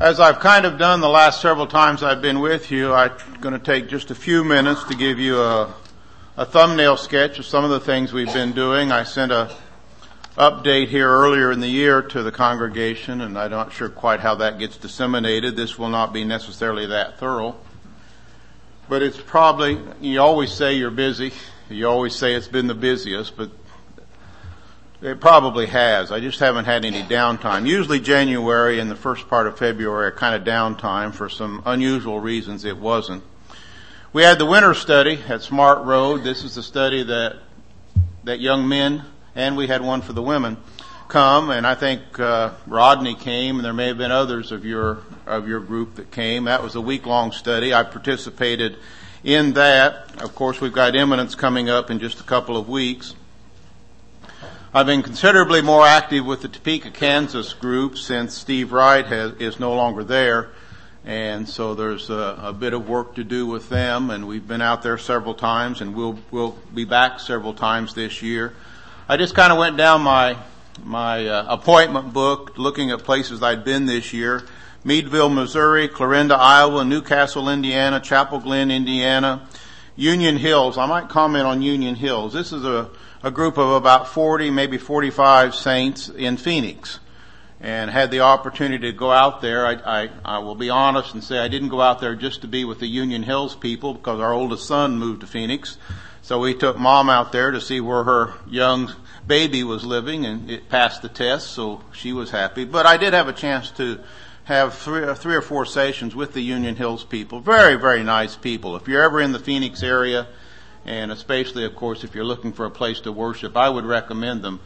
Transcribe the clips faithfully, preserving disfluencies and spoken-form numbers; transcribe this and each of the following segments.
As I've kind of done the last several times I've been with you, I'm going to take just a few minutes to give you a, a thumbnail sketch of some of the things we've been doing. I sent a update here earlier in the year to the congregation, and I'm not sure quite how that gets disseminated. This will not be necessarily that thorough. But it's probably, you always say you're busy. You always say it's been the busiest, but it probably has. I just haven't had any downtime. Usually January and the first part of February are kind of downtime. For some unusual reasons, it wasn't. We had the winter study at Smart Road. This is the study that that young men, and we had one for the women, come. And I think uh, Rodney came, and there may have been others of your of your group that came. That was a week-long study. I participated in that. Of course, we've got Eminence coming up in just a couple of weeks. I've been considerably more active with the Topeka, Kansas group since Steve Wright has, is no longer there. And so there's a, a bit of work to do with them, and we've been out there several times, and we'll, we'll be back several times this year. I just kind of went down my, my uh, appointment book looking at places I'd been this year. Meadville, Missouri, Clarinda, Iowa, Newcastle, Indiana, Chapel Glen, Indiana, Union Hills. I might comment on Union Hills. This is a a group of about forty, maybe forty-five saints in Phoenix, and had the opportunity to go out there. I, I, I will be honest and say I didn't go out there just to be with the Union Hills people, because our oldest son moved to Phoenix. So we took Mom out there to see where her young baby was living, and it passed the test, so she was happy. But I did have a chance to have three, three or four sessions with the Union Hills people. Very, very nice people. If you're ever in the Phoenix area, and especially, of course, if you're looking for a place to worship, I would recommend them.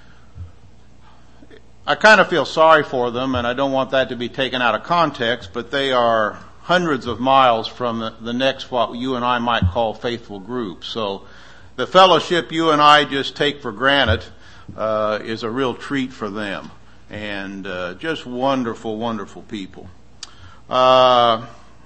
I kind of feel sorry for them, and I don't want that to be taken out of context, but they are hundreds of miles from the, the next, what you and I might call, faithful group. So the fellowship you and I just take for granted uh, is a real treat for them. And uh, just wonderful, wonderful people. Uh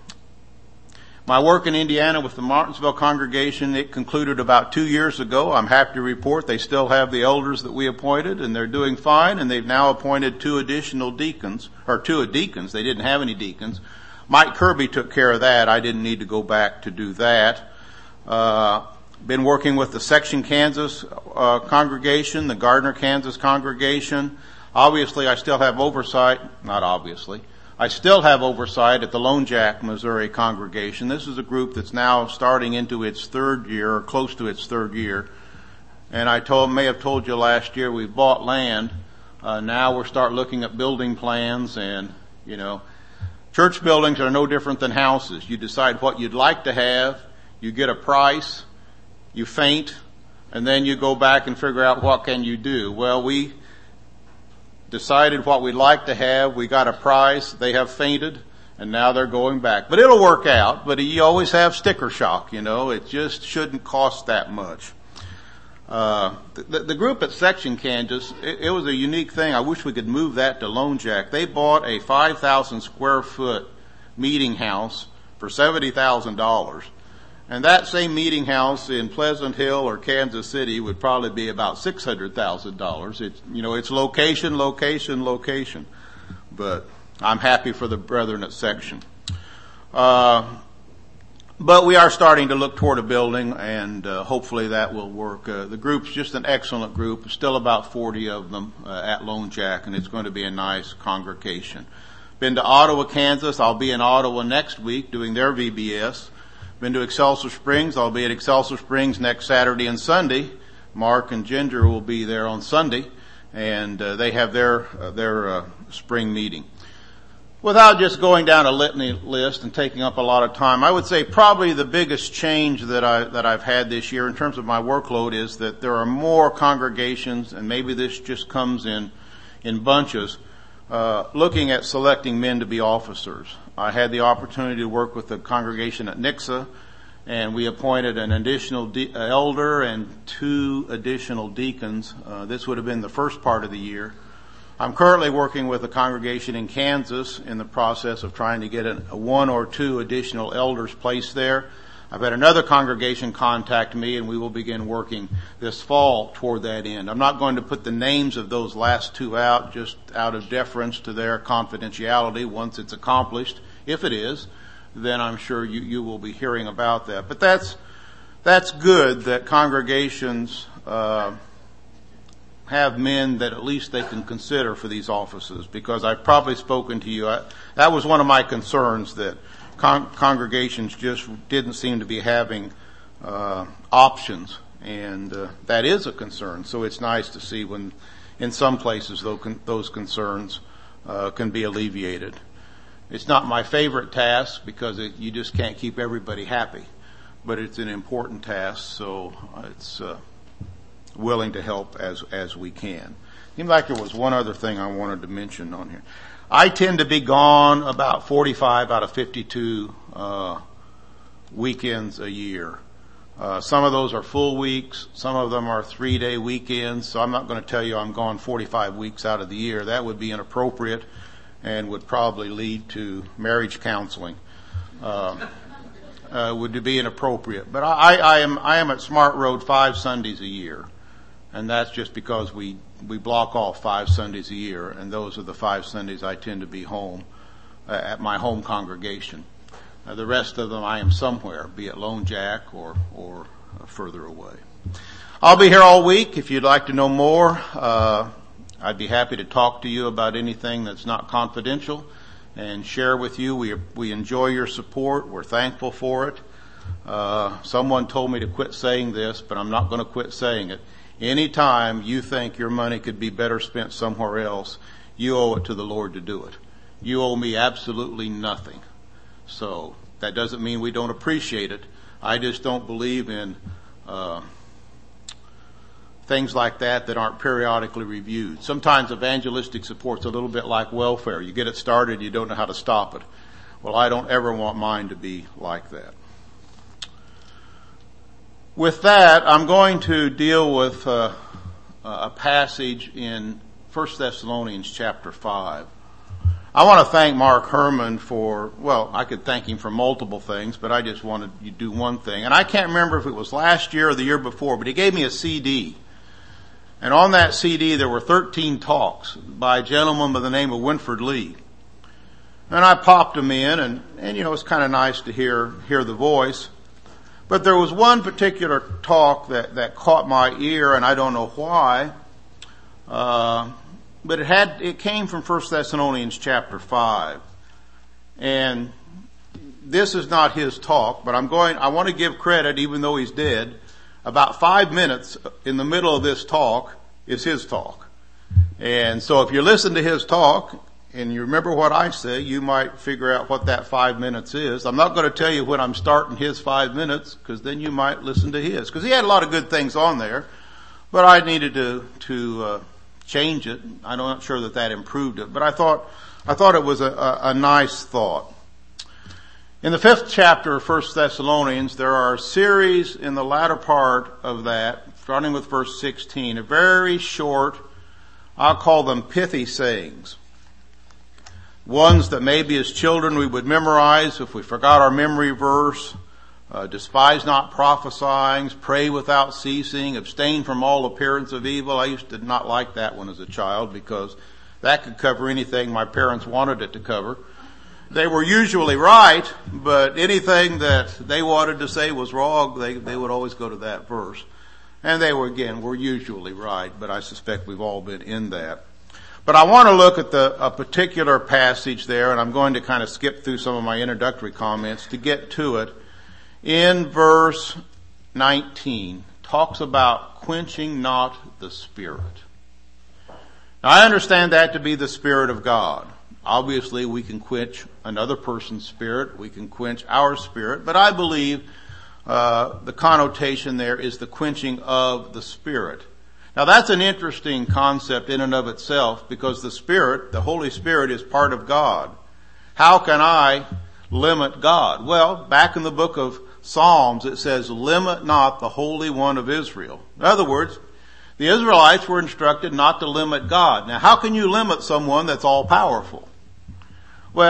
My work in Indiana with the Martinsville congregation, it concluded about two years ago. I'm happy to report they still have the elders that we appointed, and they're doing fine, and they've now appointed two additional deacons, or two deacons. They didn't have any deacons. Mike Kirby took care of that. I didn't need to go back to do that. Uh, been working with the Section, Kansas uh, congregation, the Gardner, Kansas congregation. Obviously, I still have oversight. Not obviously. I still have oversight at the Lone Jack, Missouri congregation. This is a group that's now starting into its third year, or close to its third year. And I told, may have told you last year, we bought land. Uh, now we're start looking at building plans, and, you know, church buildings are no different than houses. You decide what you'd like to have, you get a price, you faint, and then you go back and figure out what can you do. Well, we decided what we'd like to have. We got a price. They have fainted, and now they're going back. But it'll work out. But you always have sticker shock, you know. It just shouldn't cost that much. Uh, the, the group at Section, Kansas, it, it was a unique thing. I wish we could move that to Lone Jack. They bought a five thousand square foot meeting house for seventy thousand dollars. And that same meeting house in Pleasant Hill or Kansas City would probably be about six hundred thousand dollars. It's, you know, it's location, location, location. But I'm happy for the brethren at Section. Uh, but we are starting to look toward a building, and uh, hopefully that will work. Uh, the group's just an excellent group. Still about forty of them uh, at Lone Jack, and it's going to be a nice congregation. Been to Ottawa, Kansas. I'll be in Ottawa next week doing their V B S. Been to Excelsior Springs. I'll be at Excelsior Springs next Saturday and Sunday. Mark and Ginger will be there on Sunday, and uh, they have their uh, their uh, spring meeting. Without just going down a litany list and taking up a lot of time, I would say probably the biggest change that I that I've had this year in terms of my workload is that there are more congregations, and maybe this just comes in in bunches, uh, looking at selecting men to be officers. I had the opportunity to work with the congregation at Nixa, and we appointed an additional de- elder and two additional deacons. Uh, this would have been the first part of the year. I'm currently working with a congregation in Kansas in the process of trying to get a, a one or two additional elders placed there. I've had another congregation contact me, and we will begin working this fall toward that end. I'm not going to put the names of those last two out, just out of deference to their confidentiality. Once it's accomplished, if it is, then I'm sure you, you will be hearing about that. But that's that's good that congregations uh, have men that at least they can consider for these offices, because I've probably spoken to you. I, that was one of my concerns, that Con- congregations just didn't seem to be having uh, options, and uh, that is a concern. So it's nice to see when, in some places, those, con- those concerns uh, can be alleviated. It's not my favorite task, because it, you just can't keep everybody happy, but it's an important task, so it's uh, willing to help as as we can. Seemed like there was one other thing I wanted to mention on here. I tend to be gone about forty-five out of fifty-two uh, weekends a year. Uh, some of those are full weeks. Some of them are three-day weekends. So I'm not going to tell you I'm gone forty-five weeks out of the year. That would be inappropriate and would probably lead to marriage counseling. Uh, uh, would be inappropriate. But I, I am I am at Smart Road five Sundays a year, and that's just because we. We block off five Sundays a year, and those are the five Sundays I tend to be home uh, at my home congregation. Uh, the rest of them I am somewhere, be it Lone Jack or or uh, further away. I'll be here all week. If you'd like to know more, uh, I'd be happy to talk to you about anything that's not confidential and share with you. We we enjoy your support. We're thankful for it. Uh, someone told me to quit saying this, but I'm not going to quit saying it. Anytime you think your money could be better spent somewhere else, you owe it to the Lord to do it. You owe me absolutely nothing. So that doesn't mean we don't appreciate it. I just don't believe in uh, things like that that aren't periodically reviewed. Sometimes evangelistic support's a little bit like welfare. You get it started, you don't know how to stop it. Well, I don't ever want mine to be like that. With that, I'm going to deal with uh, a passage in First Thessalonians chapter five. I want to thank Mark Herman for, well, I could thank him for multiple things, but I just wanted to do one thing. And I can't remember if it was last year or the year before, but he gave me a C D. And on that C D there were thirteen talks by a gentleman by the name of Winford Lee. And I popped them in, and, and you know, it's kind of nice to hear hear the voice. But there was one particular talk that, that caught my ear, and I don't know why. Uh, but it had, it came from First Thessalonians chapter five. And this is not his talk, but I'm going, I want to give credit, even though he's dead. About five minutes in the middle of this talk is his talk. And so if you listen to his talk, and you remember what I say, you might figure out what that five minutes is. I'm not going to tell you when I'm starting his five minutes, because then you might listen to his. Because he had a lot of good things on there, but I needed to to uh, change it. I'm not sure that that improved it, but I thought I thought it was a, a, a nice thought. In the fifth chapter of First Thessalonians, there are a series in the latter part of that, starting with verse sixteen, a very short, I'll call them pithy sayings. Ones that maybe as children we would memorize if we forgot our memory verse. Uh, despise not prophesying, pray without ceasing, abstain from all appearance of evil. I used to not like that one as a child, because that could cover anything my parents wanted it to cover. They were usually right, but anything that they wanted to say was wrong, they, they would always go to that verse. And they were, again, were usually right, but I suspect we've all been in that. But I want to look at the, a particular passage there, and I'm going to kind of skip through some of my introductory comments to get to it. In verse nineteen, talks about quenching not the Spirit. Now, I understand that to be the Spirit of God. Obviously, we can quench another person's spirit. We can quench our spirit. But I believe uh, the connotation there is the quenching of the Spirit. Now, that's an interesting concept in and of itself, because the Spirit, the Holy Spirit, is part of God. How can I limit God? Well, back in the book of Psalms, it says, limit not the Holy One of Israel. In other words, the Israelites were instructed not to limit God. Now, how can you limit someone that's all powerful? Well,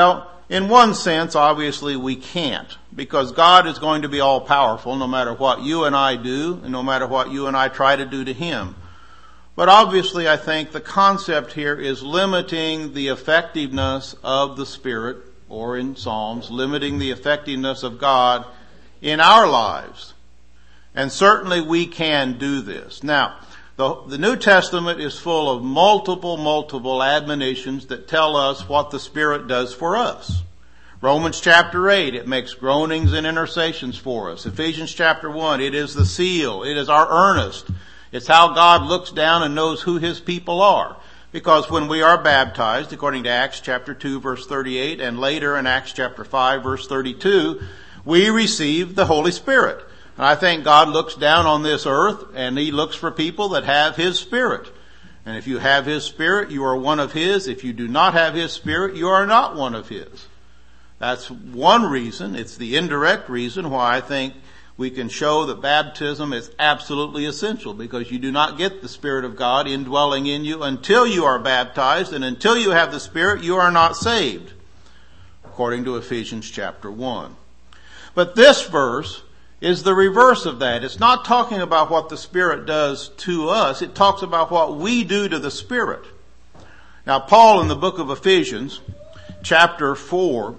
in one sense, obviously we can't, because God is going to be all powerful no matter what you and I do, and no matter what you and I try to do to Him. But obviously I think the concept here is limiting the effectiveness of the Spirit, or in Psalms, limiting the effectiveness of God in our lives. And certainly we can do this. Now, the, the New Testament is full of multiple, multiple admonitions that tell us what the Spirit does for us. Romans chapter eight, it makes groanings and intercessions for us. Ephesians chapter one, it is the seal. It is our earnest. It's how God looks down and knows who His people are. Because when we are baptized, according to Acts chapter two verse thirty-eight, and later in Acts chapter five verse thirty-two, we receive the Holy Spirit. And I think God looks down on this earth and He looks for people that have His Spirit. And if you have His Spirit, you are one of His. If you do not have His Spirit, you are not one of His. That's one reason. It's the indirect reason why I think we can show that baptism is absolutely essential, because you do not get the Spirit of God indwelling in you until you are baptized, and until you have the Spirit, you are not saved, according to Ephesians chapter one. But this verse is the reverse of that. It's not talking about what the Spirit does to us. It talks about what we do to the Spirit. Now, Paul in the book of Ephesians, chapter four,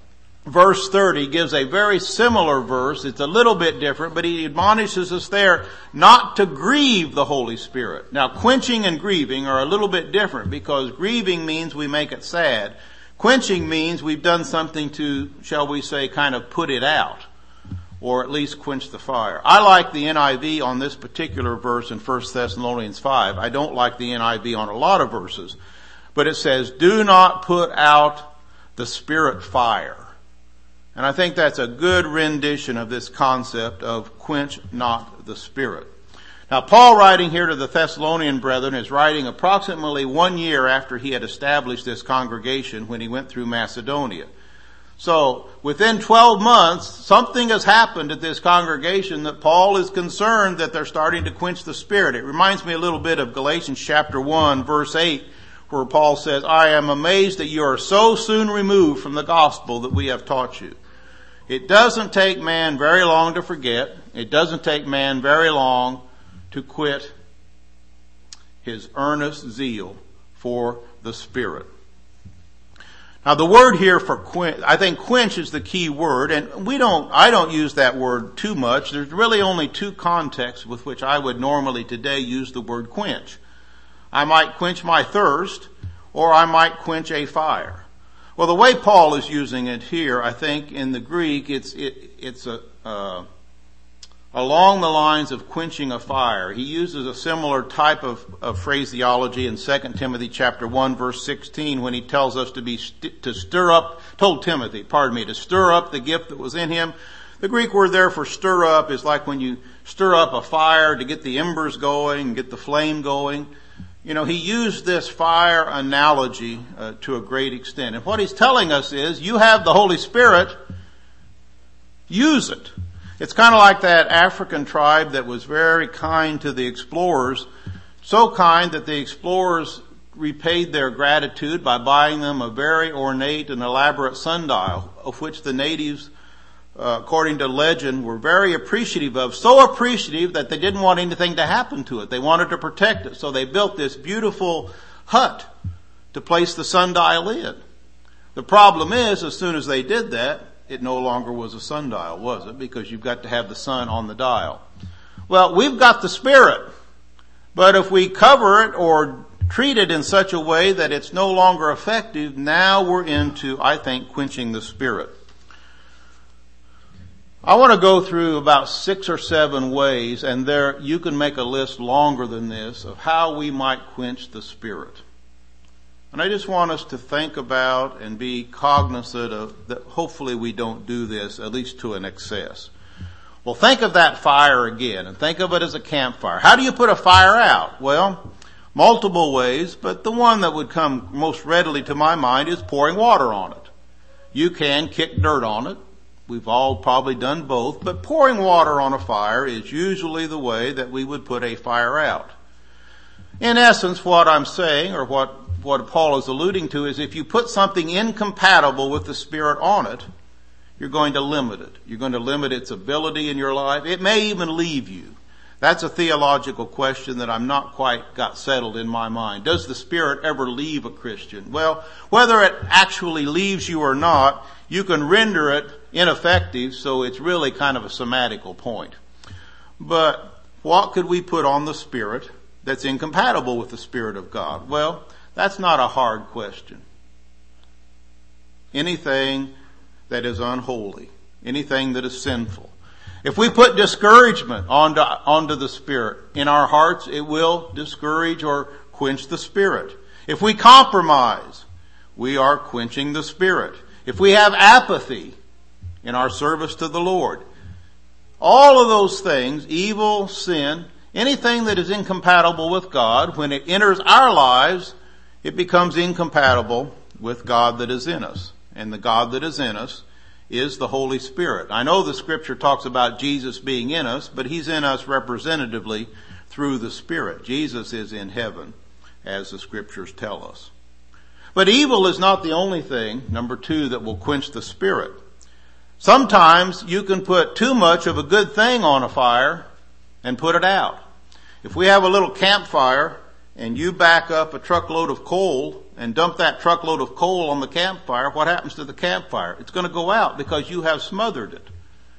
verse thirty, gives a very similar verse. It's a little bit different, but he admonishes us there not to grieve the Holy Spirit. Now, quenching and grieving are a little bit different, because grieving means we make it sad. Quenching means we've done something to, shall we say, kind of put it out, or at least quench the fire. I like the N I V on this particular verse in First Thessalonians five. I don't like the N I V on a lot of verses, but it says, do not put out the Spirit fire. And I think that's a good rendition of this concept of quench not the Spirit. Now, Paul, writing here to the Thessalonian brethren, is writing approximately one year after he had established this congregation when he went through Macedonia. So, within twelve months, something has happened at this congregation that Paul is concerned that they're starting to quench the Spirit. It reminds me a little bit of Galatians chapter one, verse eight, where Paul says, I am amazed that you are so soon removed from the gospel that we have taught you. It doesn't take man very long to forget. It doesn't take man very long to quit his earnest zeal for the Spirit. Now, the word here for quench, I think quench is the key word, and we don't, I don't use that word too much. There's really only two contexts with which I would normally today use the word quench. I might quench my thirst, or I might quench a fire. Well, the way Paul is using it here, I think in the Greek, it's it, it's a uh, along the lines of quenching a fire. He uses a similar type of, of phraseology in Second Timothy chapter one, verse sixteen, when he tells us to be st- to stir up, told Timothy, pardon me, to stir up the gift that was in him. The Greek word there for stir up is like when you stir up a fire to get the embers going, get the flame going. You know, he used this fire analogy uh, to a great extent. And what he's telling us is, you have the Holy Spirit, use it. It's kind of like that African tribe that was very kind to the explorers, so kind that the explorers repaid their gratitude by buying them a very ornate and elaborate sundial, of which the natives, uh, according to legend, were very appreciative of. So appreciative that they didn't want anything to happen to it. They wanted to protect it. So they built this beautiful hut to place the sundial in. The problem is, as soon as they did that, it no longer was a sundial, was it? Because you've got to have the sun on the dial. Well, we've got the Spirit, but if we cover it or treat it in such a way that it's no longer effective, now we're into, I think, quenching the Spirit. I want to go through about six or seven ways, and there you can make a list longer than this of how we might quench the Spirit. And I just want us to think about and be cognizant of that. Hopefully we don't do this, at least to an excess. Well, think of that fire again, and think of it as a campfire. How do you put a fire out? Well, multiple ways, but the one that would come most readily to my mind is pouring water on it. You can kick dirt on it. We've all probably done both, but pouring water on a fire is usually the way that we would put a fire out. In essence, what I'm saying, or what what Paul is alluding to is if you put something incompatible with the Spirit on it, you're going to limit it. You're going to limit its ability in your life. It may even leave you. That's a theological question that I'm not quite got settled in my mind. Does the Spirit ever leave a Christian? Well, whether it actually leaves you or not, you can render it ineffective, so it's really kind of a semantical point. But what could we put on the Spirit that's incompatible with the Spirit of God? Well, that's not a hard question. Anything that is unholy, anything that is sinful. If we put discouragement onto, onto the Spirit in our hearts, it will discourage or quench the Spirit. If we compromise, we are quenching the Spirit. If we have apathy in our service to the Lord, all of those things, evil, sin, anything that is incompatible with God, when it enters our lives, it becomes incompatible with God that is in us. And the God that is in us is the Holy Spirit. I know the Scripture talks about Jesus being in us, but He's in us representatively through the Spirit. Jesus is in heaven, as the Scriptures tell us. But evil is not the only thing, number two, that will quench the Spirit. Sometimes you can put too much of a good thing on a fire and put it out. If we have a little campfire and you back up a truckload of coal and dump that truckload of coal on the campfire, what happens to the campfire? It's going to go out because you have smothered it.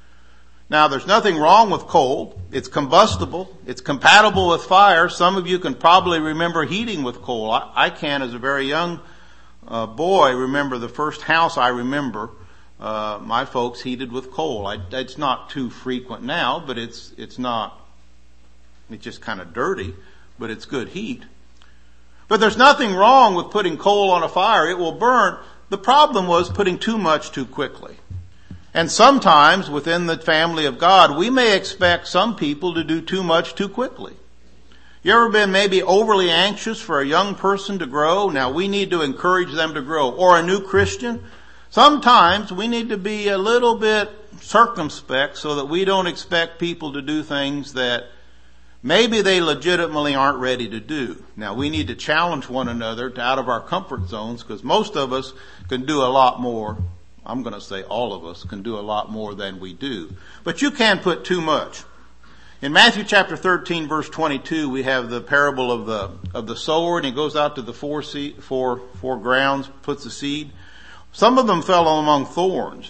Now, there's nothing wrong with coal. It's combustible. It's compatible with fire. Some of you can probably remember heating with coal. I, I can, as a very young uh, boy, remember the first house I remember, uh, my folks heated with coal. I, it's not too frequent now, but it's, it's not, it's just kind of dirty, but it's good heat. But there's nothing wrong with putting coal on a fire. It will burn. The problem was putting too much too quickly. And sometimes within the family of God, we may expect some people to do too much too quickly. You ever been maybe overly anxious for a young person to grow? Now we need to encourage them to grow. Or a new Christian? Sometimes we need to be a little bit circumspect so that we don't expect people to do things that maybe they legitimately aren't ready to do. Now, we need to challenge one another to out of our comfort zones, because most of us can do a lot more. I'm going to say all of us can do a lot more than we do. But you can put too much. In Matthew chapter thirteen, verse twenty-two, we have the parable of the of the sower, and he goes out to the four seed, four four grounds, puts the seed. Some of them fell among thorns.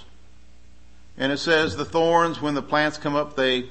And it says the thorns, when the plants come up, they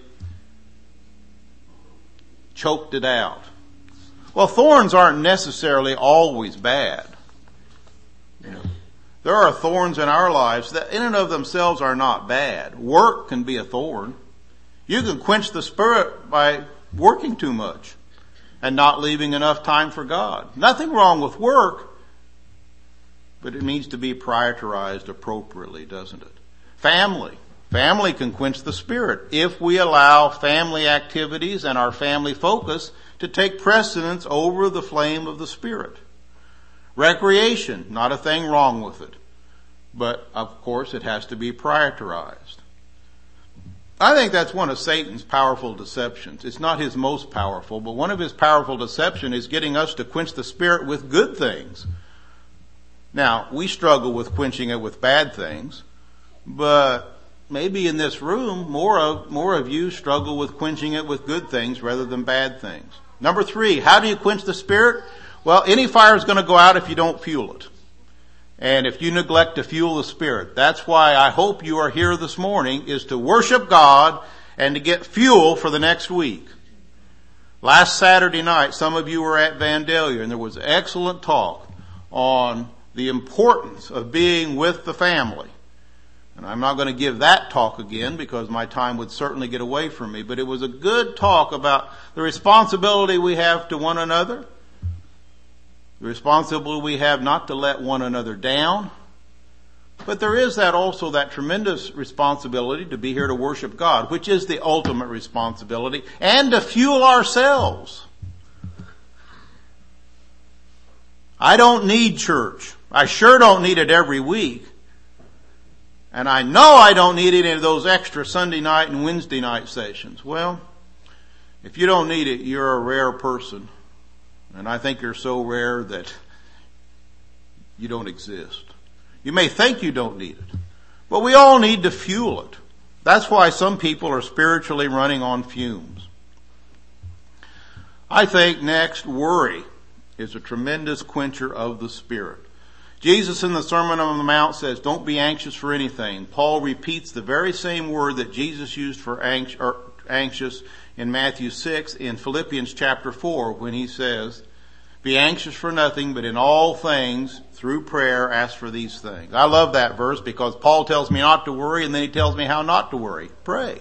choked it out. Well, thorns aren't necessarily always bad. You know, there are thorns in our lives that in and of themselves are not bad. Work can be a thorn. You can quench the Spirit by working too much and not leaving enough time for God. Nothing wrong with work, but it needs to be prioritized appropriately, doesn't it? Family. Family can quench the Spirit if we allow family activities and our family focus to take precedence over the flame of the Spirit. Recreation, not a thing wrong with it. But, of course, it has to be prioritized. I think that's one of Satan's powerful deceptions. It's not his most powerful, but one of his powerful deceptions is getting us to quench the Spirit with good things. Now, we struggle with quenching it with bad things, but maybe in this room, more of, more of you struggle with quenching it with good things rather than bad things. Number three, how do you quench the Spirit? Well, any fire is going to go out if you don't fuel it. And if you neglect to fuel the Spirit. That's why I hope you are here this morning, is to worship God and to get fuel for the next week. Last Saturday night, some of you were at Vandalia, and there was excellent talk on the importance of being with the family. And I'm not going to give that talk again because my time would certainly get away from me. But it was a good talk about the responsibility we have to one another. The responsibility we have not to let one another down. But there is that also that tremendous responsibility to be here to worship God, which is the ultimate responsibility, and to fuel ourselves. I don't need church. I sure don't need it every week. And I know I don't need any of those extra Sunday night and Wednesday night sessions. Well, if you don't need it, you're a rare person. And I think you're so rare that you don't exist. You may think you don't need it, but we all need to fuel it. That's why some people are spiritually running on fumes. I think next, worry is a tremendous quencher of the Spirit. Jesus in the Sermon on the Mount says, don't be anxious for anything. Paul repeats the very same word that Jesus used for anxious in Matthew six in Philippians chapter four when he says, be anxious for nothing, but in all things, through prayer, ask for these things. I love that verse because Paul tells me not to worry, and then he tells me how not to worry. Pray.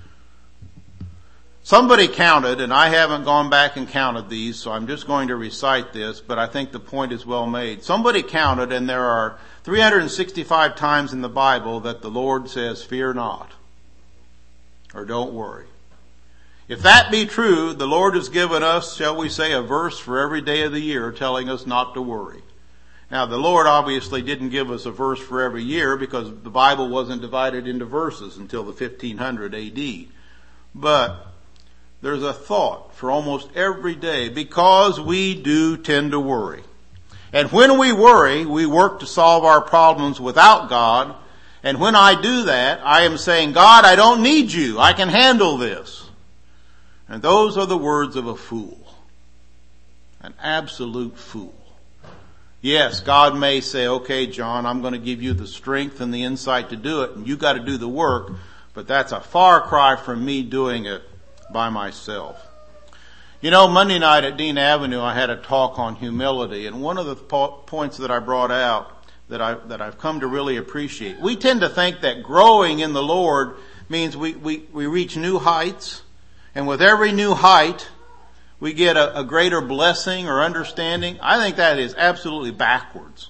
Somebody counted, and I haven't gone back and counted these, so I'm just going to recite this, but I think the point is well made. Somebody counted, and there are three hundred sixty-five times in the Bible that the Lord says, fear not, or don't worry. If that be true, the Lord has given us, shall we say, a verse for every day of the year telling us not to worry. Now, the Lord obviously didn't give us a verse for every year because the Bible wasn't divided into verses until the fifteen hundred A D. But there's a thought for almost every day because we do tend to worry. And when we worry, we work to solve our problems without God. And when I do that, I am saying, God, I don't need you. I can handle this. And those are the words of a fool. An absolute fool. Yes, God may say, okay, John, I'm going to give you the strength and the insight to do it, and you got to do the work, but that's a far cry from me doing it by myself. You know, Monday night at Dean Avenue, I had a talk on humility, and one of the po- points that I brought out that I that I've come to really appreciate. We tend to think that growing in the Lord means we we, we reach new heights. And with every new height, we get a, a greater blessing or understanding. I think that is absolutely backwards.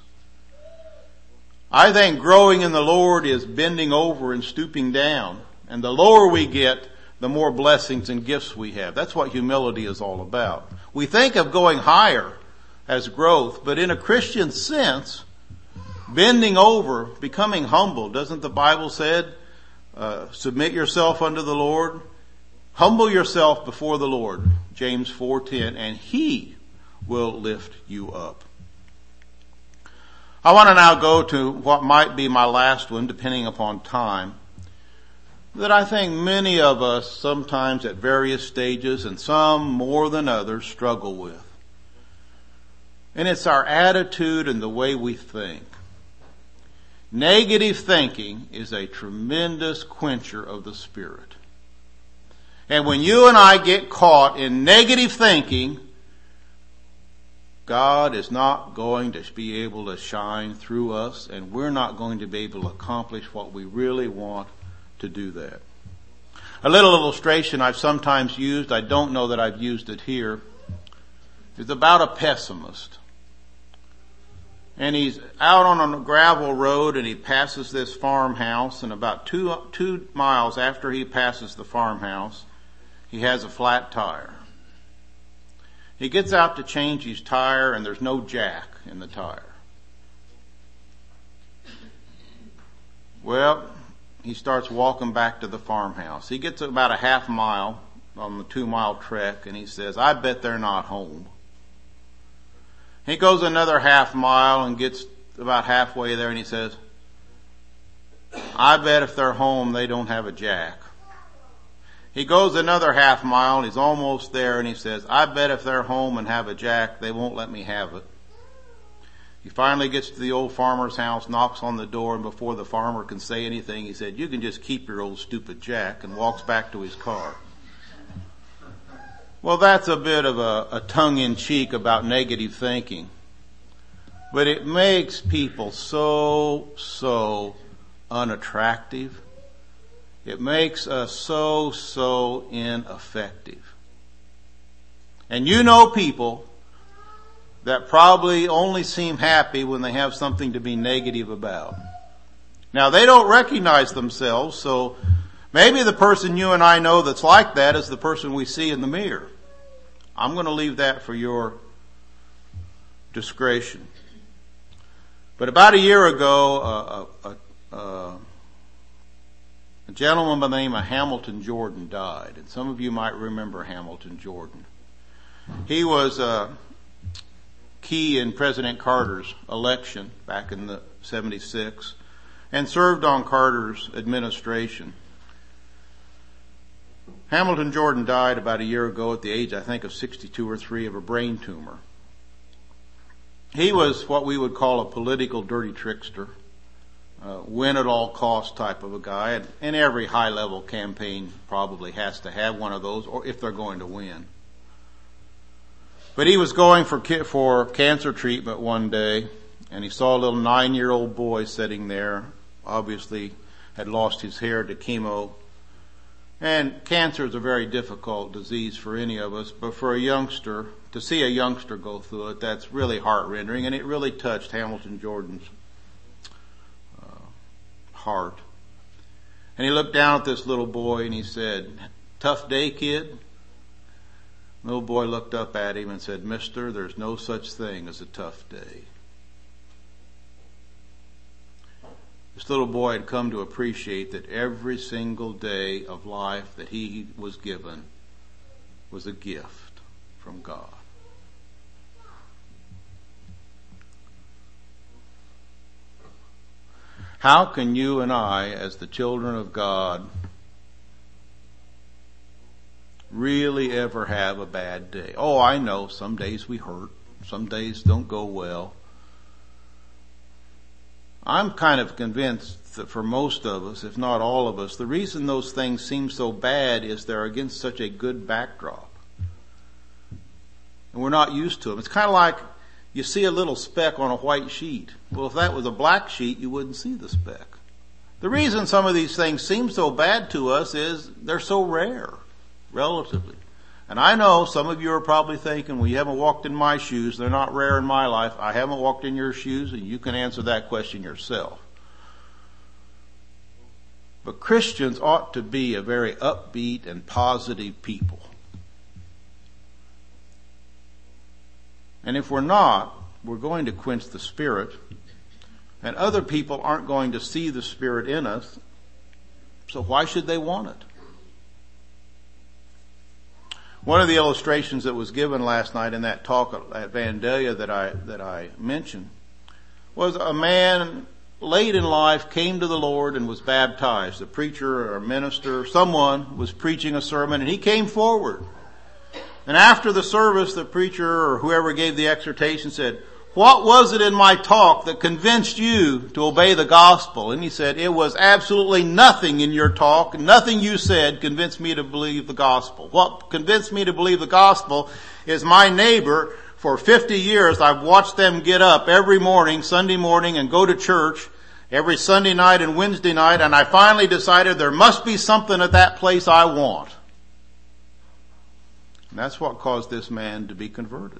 I think growing in the Lord is bending over and stooping down. And the lower we get, the more blessings and gifts we have. That's what humility is all about. We think of going higher as growth, but in a Christian sense, bending over, becoming humble. Doesn't the Bible say, uh, submit yourself unto the Lord? Humble yourself before the Lord, James four ten, and He will lift you up. I want to now go to what might be my last one, depending upon time, that I think many of us sometimes at various stages, and some more than others, struggle with. And it's our attitude and the way we think. Negative thinking is a tremendous quencher of the Spirit. And when you and I get caught in negative thinking, God is not going to be able to shine through us, and we're not going to be able to accomplish what we really want to do that. A little illustration I've sometimes used, I don't know that I've used it here, is about a pessimist. And he's out on a gravel road and he passes this farmhouse, and about two, two miles after he passes the farmhouse, he has a flat tire. He gets out to change his tire and there's no jack in the tire. Well, he starts walking back to the farmhouse. He gets about a half mile on the two mile trek and he says, I bet they're not home. He goes another half mile and gets about halfway there and he says, I bet if they're home they don't have a jack. He goes another half mile, and he's almost there, and he says, I bet if they're home and have a jack, they won't let me have it. He finally gets to the old farmer's house, knocks on the door, and before the farmer can say anything, he said, you can just keep your old stupid jack, and walks back to his car. Well, that's a bit of a, a tongue-in-cheek about negative thinking. But it makes people so, so unattractive. It makes us so, so ineffective. And you know people that probably only seem happy when they have something to be negative about. Now, they don't recognize themselves, so maybe the person you and I know that's like that is the person we see in the mirror. I'm going to leave that for your discretion. But about a year ago, uh, uh, uh, a gentleman by the name of Hamilton Jordan died, and some of you might remember Hamilton Jordan. He was a key in President Carter's election back in the seventy-six and served on Carter's administration. Hamilton Jordan died about a year ago at the age, I think, of sixty-two or three of a brain tumor. He was what we would call a political dirty trickster, uh, win at all costs type of a guy, and, and every high-level campaign probably has to have one of those, or if they're going to win. But he was going for for cancer treatment one day, and he saw a little nine-year-old boy sitting there, obviously had lost his hair to chemo. And cancer is a very difficult disease for any of us, but for a youngster, to see a youngster go through it, that's really heart-rending, and it really touched Hamilton Jordan's uh, heart. And he looked down at this little boy and he said, "Tough day, kid?" The little boy looked up at him and said, "Mister, there's no such thing as a tough day." This little boy had come to appreciate that every single day of life that he was given was a gift from God. How can you and I, as the children of God, really ever have a bad day? Oh, I know, some days we hurt, some days don't go well. I'm kind of convinced that for most of us, if not all of us, the reason those things seem so bad is they're against such a good backdrop. And we're not used to them. It's kind of like you see a little speck on a white sheet. Well, if that was a black sheet, you wouldn't see the speck. The reason some of these things seem so bad to us is they're so rare, relatively. And I know some of you are probably thinking, well, you haven't walked in my shoes. They're not rare in my life. I haven't walked in your shoes, and you can answer that question yourself. But Christians ought to be a very upbeat and positive people. And if we're not, we're going to quench the Spirit, and other people aren't going to see the Spirit in us, so why should they want it? One of the illustrations that was given last night in that talk at Vandalia that I, that I mentioned was a man late in life came to the Lord and was baptized. A preacher or a minister, someone was preaching a sermon, and he came forward. And after the service, the preacher or whoever gave the exhortation said, "What was it in my talk that convinced you to obey the gospel?" And he said, "It was absolutely nothing in your talk. Nothing you said convinced me to believe the gospel. What convinced me to believe the gospel is my neighbor. For fifty years, I've watched them get up every morning, Sunday morning, and go to church every Sunday night and Wednesday night. And I finally decided there must be something at that place I want." And that's what caused this man to be converted.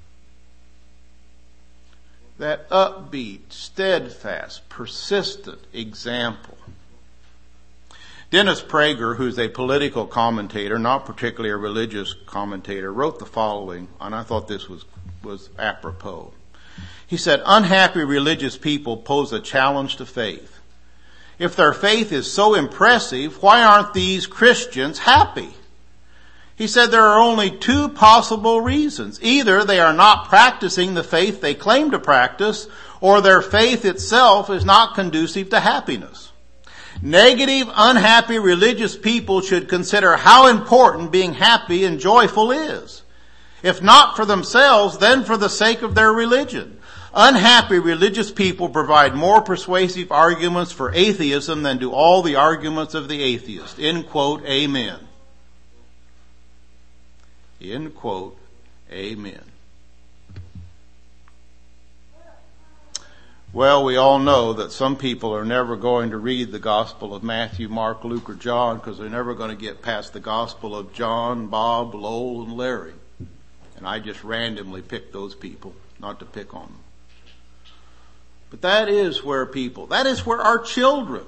That upbeat, steadfast, persistent example. Dennis Prager, who's a political commentator, not particularly a religious commentator, wrote the following, and I thought this was, was apropos. He said, "Unhappy religious people pose a challenge to faith. If their faith is so impressive, why aren't these Christians happy?" He said there are only two possible reasons. Either they are not practicing the faith they claim to practice, or their faith itself is not conducive to happiness. Negative, unhappy religious people should consider how important being happy and joyful is. If not for themselves, then for the sake of their religion. Unhappy religious people provide more persuasive arguments for atheism than do all the arguments of the atheist. End quote, amen. End quote, amen. Well, we all know that some people are never going to read the Gospel of Matthew, Mark, Luke, or John because they're never going to get past the Gospel of John, Bob, Lowell, and Larry. And I just randomly picked those people, not to pick on them. But that is where people, that is where our children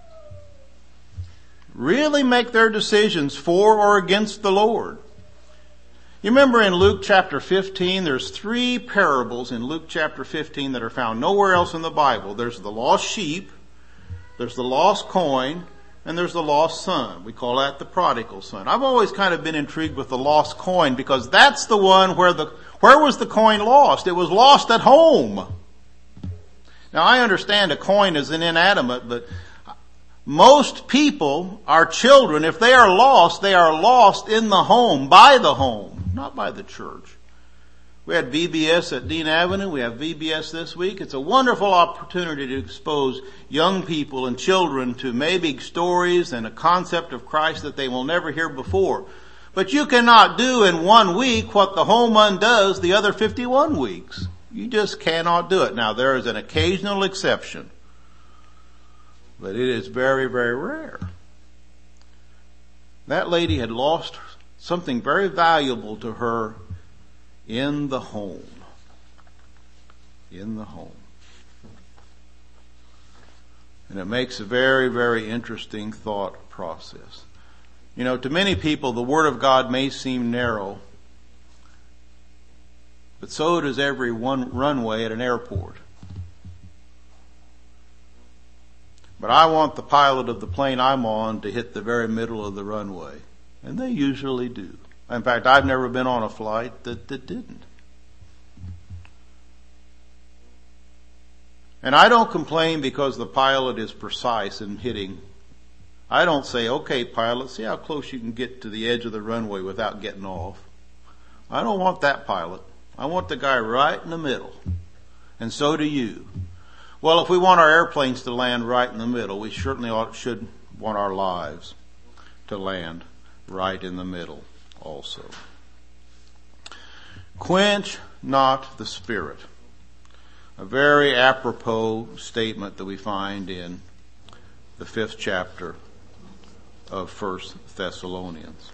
really make their decisions for or against the Lord. You remember in Luke chapter fifteen, there's three parables in Luke chapter fifteen that are found nowhere else in the Bible. There's the lost sheep, there's the lost coin, and there's the lost son. We call that the prodigal son. I've always kind of been intrigued with the lost coin because that's the one where the, where was the coin lost? It was lost at home. Now I understand a coin is an inanimate, but most people, our children, if they are lost, they are lost in the home, by the home, not by the church. We had V B S at Dean Avenue. We have V B S this week. It's a wonderful opportunity to expose young people and children to maybe stories and a concept of Christ that they will never hear before. But you cannot do in one week what the home undoes the other fifty-one weeks. You just cannot do it. Now, there is an occasional exception, but it is very, very rare. That lady had lost something very valuable to her in the home. In the home. And it makes a very, very interesting thought process. You know, to many people, the Word of God may seem narrow, but so does every one runway at an airport. But I want the pilot of the plane I'm on to hit the very middle of the runway. And they usually do. In fact, I've never been on a flight that, that didn't. And I don't complain because the pilot is precise in hitting. I don't say, okay, pilot, see how close you can get to the edge of the runway without getting off. I don't want that pilot. I want the guy right in the middle. And so do you. Well, if we want our airplanes to land right in the middle, we certainly ought, should want our lives to land right in the middle also. Quench not the Spirit. A very apropos statement that we find in the fifth chapter of First Thessalonians.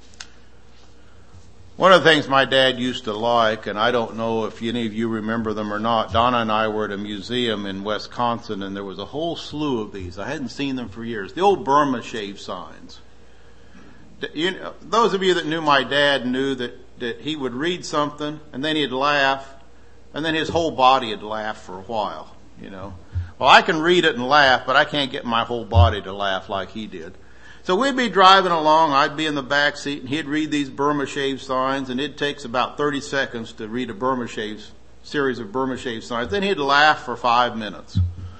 One of the things my dad used to like, and I don't know if any of you remember them or not, Donna and I were at a museum in Wisconsin and there was a whole slew of these. I hadn't seen them for years. The old Burma shave signs. You know, those of you that knew my dad knew that, that he would read something and then he'd laugh and then his whole body would laugh for a while, you know. Well, I can read it and laugh, but I can't get my whole body to laugh like he did. So we'd be driving along, I'd be in the back seat, and he'd read these Burma shave signs, and it takes about thirty seconds to read a Burma shave, series of Burma shave signs. Then he'd laugh for five minutes.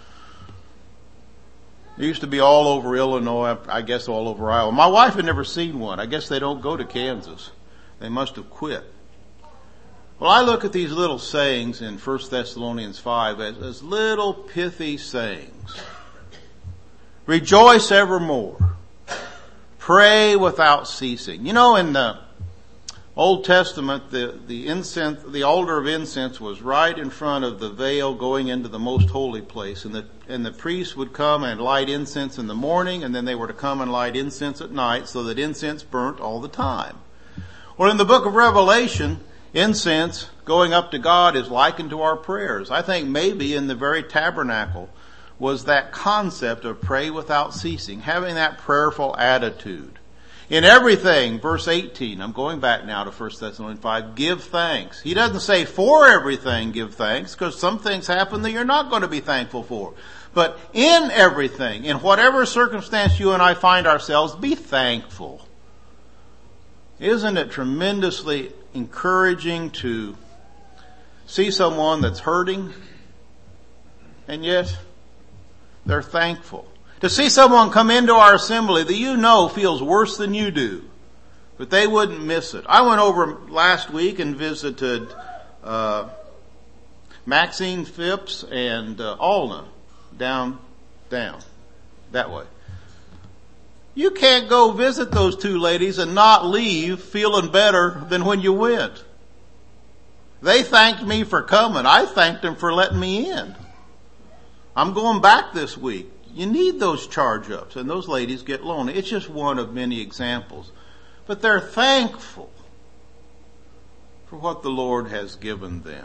It used to be all over Illinois, I guess all over Iowa. My wife had never seen one. I guess they don't go to Kansas. They must have quit. Well, I look at these little sayings in First Thessalonians five as, as little pithy sayings. Rejoice evermore. Pray without ceasing. You know, in the Old Testament, the, the incense, the altar of incense was right in front of the veil going into the most holy place. And the, and the priests would come and light incense in the morning, and then they were to come and light incense at night so that incense burnt all the time. Well, in the book of Revelation, incense going up to God is likened to our prayers. I think maybe in the very tabernacle was that concept of pray without ceasing, having that prayerful attitude. In everything, verse eighteen, I'm going back now to First Thessalonians five, give thanks. He doesn't say for everything give thanks, because some things happen that you're not going to be thankful for. But in everything, in whatever circumstance you and I find ourselves, be thankful. Isn't it tremendously encouraging to see someone that's hurting, and yet they're thankful? To see someone come into our assembly that you know feels worse than you do, but they wouldn't miss it. I went over last week and visited uh Maxine Phipps and uh, Alna down, down, that way. You can't go visit those two ladies and not leave feeling better than when you went. They thanked me for coming. I thanked them for letting me in. I'm going back this week. You need those charge ups, and those ladies get lonely. It's just one of many examples. But they're thankful for what the Lord has given them.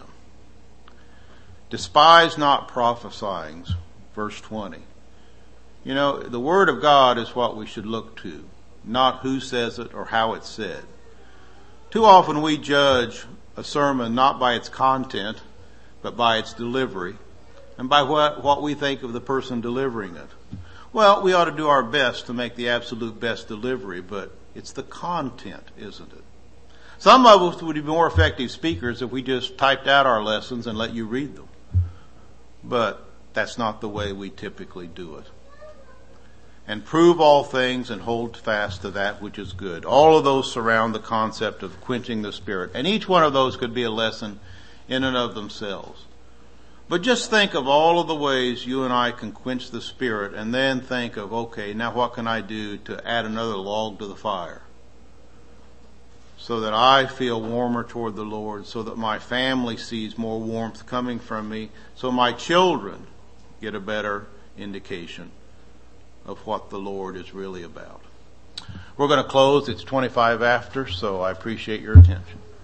Despise not prophesying, verse twenty. You know, the Word of God is what we should look to, not who says it or how it's said. Too often we judge a sermon not by its content, but by its delivery, and by what, what we think of the person delivering it. Well, we ought to do our best to make the absolute best delivery, but it's the content, isn't it? Some of us would be more effective speakers if we just typed out our lessons and let you read them. But that's not the way we typically do it. And prove all things and hold fast to that which is good. All of those surround the concept of quenching the Spirit. And each one of those could be a lesson in and of themselves. But just think of all of the ways you and I can quench the Spirit, and then think of, okay, now what can I do to add another log to the fire? So that I feel warmer toward the Lord, so that my family sees more warmth coming from me, so my children get a better indication of what the Lord is really about. We're going to close. It's twenty-five after, so I appreciate your attention.